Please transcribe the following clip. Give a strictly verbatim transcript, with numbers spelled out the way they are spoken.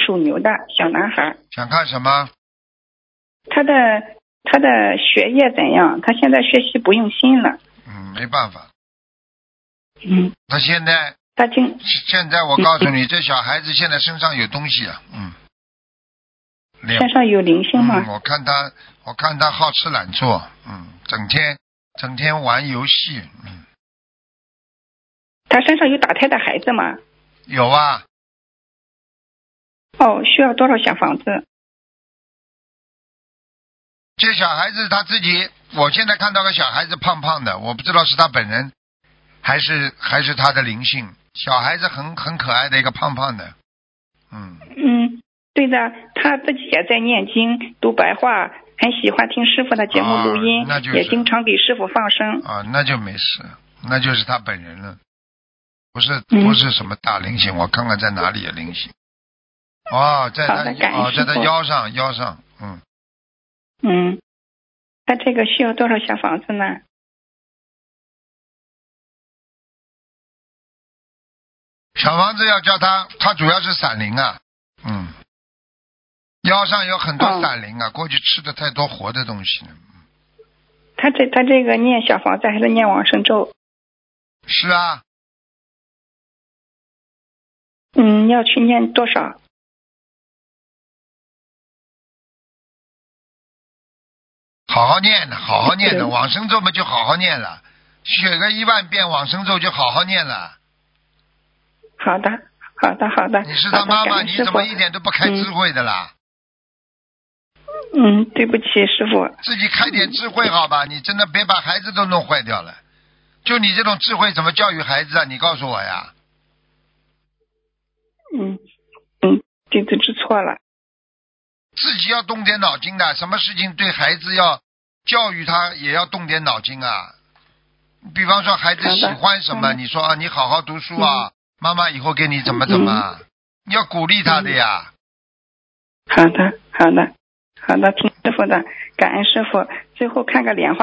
属牛的小男孩。 想看什么？ 他的他的学业怎样？他现在学习不用心了。 嗯，没办法。 嗯。 他现在他经现在我告诉你，这小孩子现在身上有东西啊，嗯。 身上有灵性吗？ 嗯，我看他，我看他好吃懒做，嗯，整天整天玩游戏，嗯。 他身上有打胎的孩子吗？ 有啊。 哦，需要多少小房子？ 这小孩子他自己，我现在看到个小孩子胖胖的，我不知道是他本人还是还是他的灵性。小孩子很很可爱的一个胖胖的，嗯。 嗯，对的，他自己也在念经读白话，很喜欢听师傅的节目录音， 啊那就是、 也经常给师傅放生。 啊，那就没事，那就是他本人了，不是、 嗯、 不是什么大灵性，我看看在哪里有灵性。哦，在他哦，在他腰上腰上，嗯。 嗯，他这个需要多少小房子呢？ 小房子要叫他，他主要是散灵啊，嗯，腰上有很多散灵啊，哦、过去吃的太多活的东西了。 他这他这个念小房子还是念往生咒？ 是啊。 嗯，要去念多少？ 好好念的，好好念的，往生咒嘛就好好念了，学个一万遍往生咒就好好念了。 好的，好的，好的。 你是他妈妈，你怎么一点都不开智慧的啦？ 嗯，对不起，师傅。 自己开点智慧好吧？你真的别把孩子都弄坏掉了。就你这种智慧，怎么教育孩子啊？你告诉我呀。 嗯嗯，弟子知错了。 自己要动点脑筋的，什么事情对孩子要教育他，也要动点脑筋啊。比方说孩子喜欢什么，你说啊，你好好读书啊，嗯、妈妈以后给你怎么怎么，嗯、你要鼓励他的呀。 好的，好的，好的，听师傅的，感恩师傅。最后看个莲花。